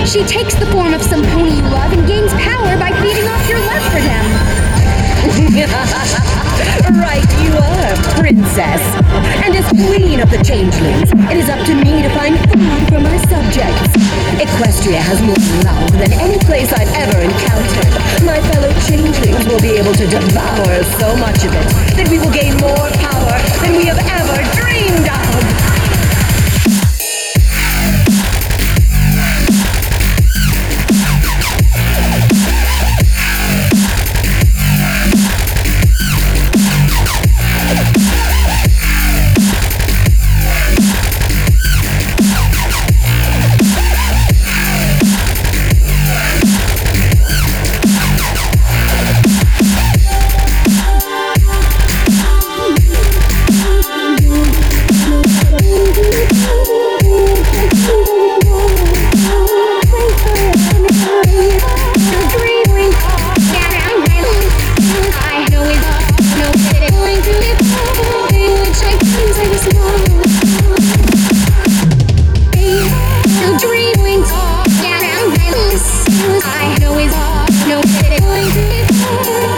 She takes the form of some pony you love and gains power by feeding off your love for them. Right you are, princess. And as queen of the changelings, it is up to me to find food for my subjects. Equestria has more love than any place I've ever encountered. My fellow changelings will be able to devour so much of it that we will gain more power than we have ever dreamed of.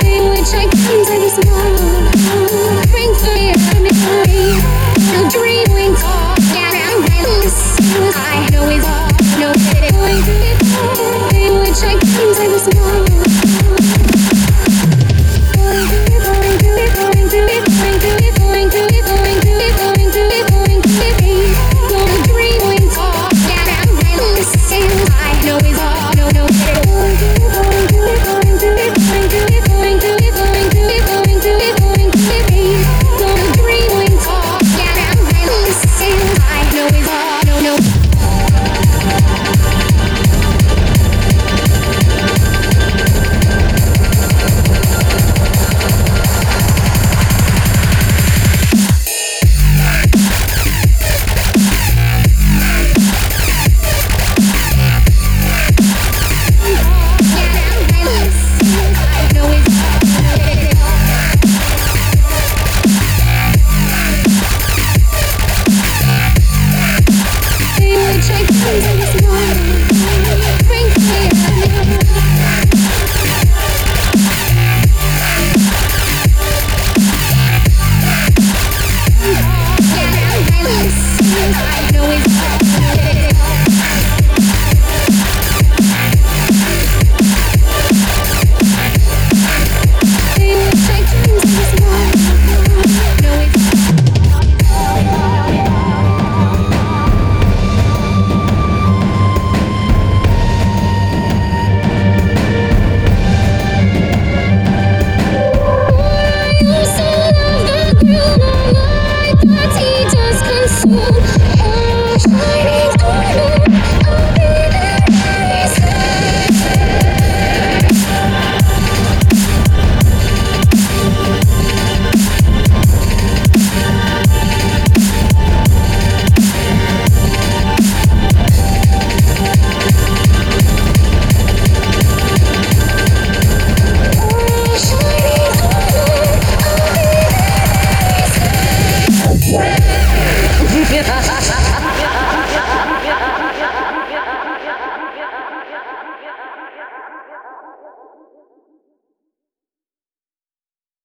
Dream